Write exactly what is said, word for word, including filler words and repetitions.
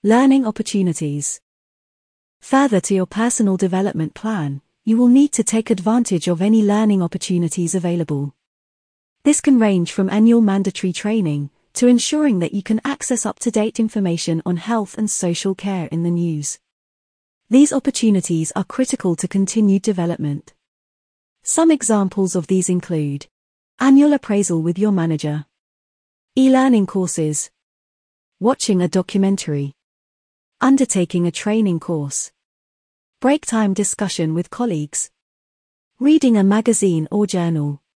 Learning opportunities. Further to your personal development plan, you will need to take advantage of any learning opportunities available. This can range from annual mandatory training to ensuring that you can access up-to-date information on health and social care in the news. These opportunities are critical to continued development. Some examples of these include annual appraisal with your manager, e-learning courses, watching a documentary, undertaking a training course, break time discussion with colleagues, reading a magazine or journal.